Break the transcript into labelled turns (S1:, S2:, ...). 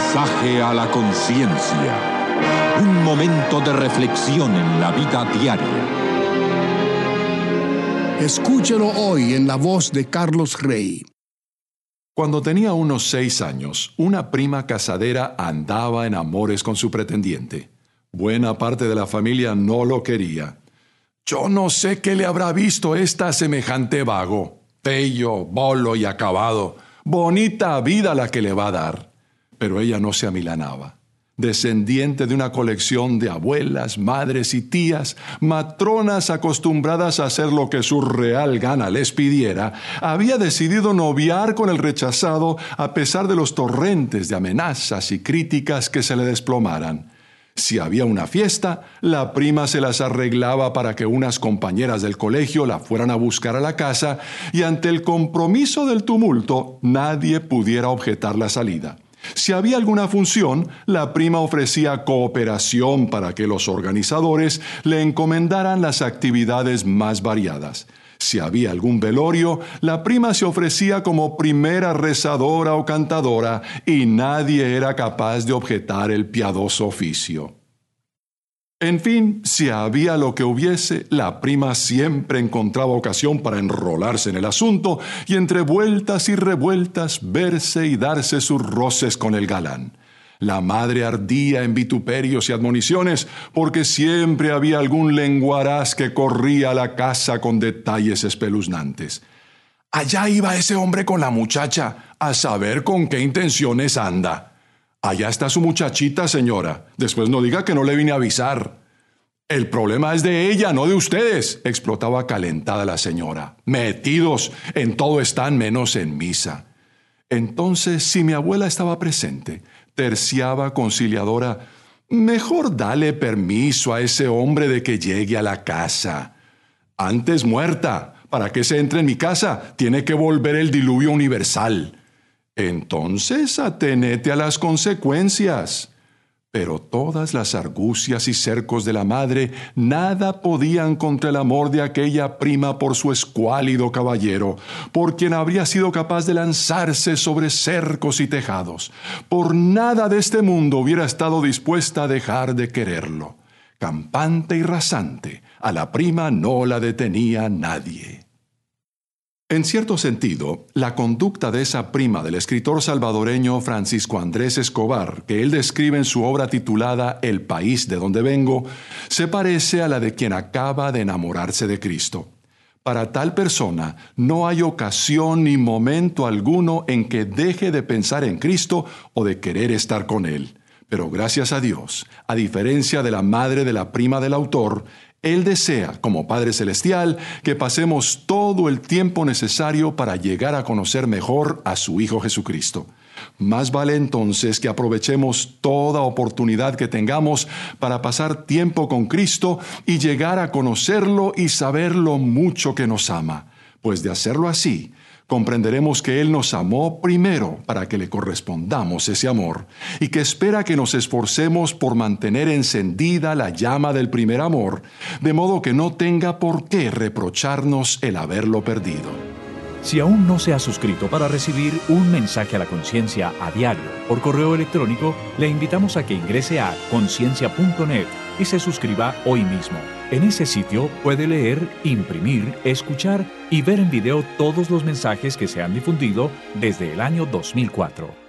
S1: Mensaje a la conciencia. Un momento de reflexión en la vida diaria.
S2: Escúchelo hoy en la voz de Carlos Rey.
S3: Cuando tenía unos 6 años, una prima casadera andaba en amores con su pretendiente. Buena parte de la familia no lo quería. Yo no sé qué le habrá visto esta semejante vago. Bello, bolo y acabado. Bonita vida la que le va a dar. Pero ella no se amilanaba. Descendiente de una colección de abuelas, madres y tías, matronas acostumbradas a hacer lo que su real gana les pidiera, había decidido noviar con el rechazado a pesar de los torrentes de amenazas y críticas que se le desplomaran. Si había una fiesta, la prima se las arreglaba para que unas compañeras del colegio la fueran a buscar a la casa y ante el compromiso del tumulto nadie pudiera objetar la salida. Si había alguna función, la prima ofrecía cooperación para que los organizadores le encomendaran las actividades más variadas. Si había algún velorio, la prima se ofrecía como primera rezadora o cantadora y nadie era capaz de objetar el piadoso oficio. En fin, si había lo que hubiese, la prima siempre encontraba ocasión para enrolarse en el asunto y entre vueltas y revueltas verse y darse sus roces con el galán. La madre ardía en vituperios y admoniciones porque siempre había algún lenguaraz que corría a la casa con detalles espeluznantes. Allá iba ese hombre con la muchacha, a saber con qué intenciones anda. Allá está su muchachita, señora. Después no diga que no le vine a avisar. El problema es de ella, no de ustedes, explotaba calentada la señora. Metidos, en todo están menos en misa. Entonces, si mi abuela estaba presente, terciaba conciliadora, mejor dale permiso a ese hombre de que llegue a la casa. Antes muerta, para que se entre en mi casa, tiene que volver el diluvio universal. Entonces, atenete a las consecuencias. Pero todas las argucias y cercos de la madre nada podían contra el amor de aquella prima por su escuálido caballero, por quien habría sido capaz de lanzarse sobre cercos y tejados. Por nada de este mundo hubiera estado dispuesta a dejar de quererlo. Campante y rasante, a la prima no la detenía nadie. En cierto sentido, la conducta de esa prima del escritor salvadoreño Francisco Andrés Escobar, que él describe en su obra titulada El país de donde vengo, se parece a la de quien acaba de enamorarse de Cristo. Para tal persona no hay ocasión ni momento alguno en que deje de pensar en Cristo o de querer estar con Él. Pero gracias a Dios, a diferencia de la madre de la prima del autor, Él desea, como Padre Celestial, que pasemos todo el tiempo necesario para llegar a conocer mejor a su Hijo Jesucristo. Más vale entonces que aprovechemos toda oportunidad que tengamos para pasar tiempo con Cristo y llegar a conocerlo y saber lo mucho que nos ama. Pues de hacerlo así, comprenderemos que Él nos amó primero para que le correspondamos ese amor y que espera que nos esforcemos por mantener encendida la llama del primer amor, de modo que no tenga por qué reprocharnos el haberlo perdido.
S4: Si aún no se ha suscrito para recibir un mensaje a la conciencia a diario por correo electrónico, le invitamos a que ingrese a conciencia.net y se suscriba hoy mismo. En ese sitio puede leer, imprimir, escuchar y ver en video todos los mensajes que se han difundido desde el año 2004.